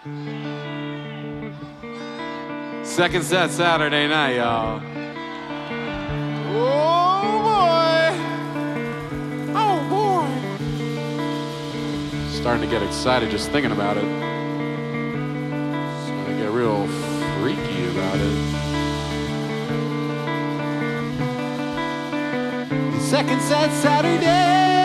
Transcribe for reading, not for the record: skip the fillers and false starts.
Second set Saturday night, y'all. Oh boy! Oh boy! Starting to get excited just thinking about it. Starting to get real freaky about it. Second set Saturday.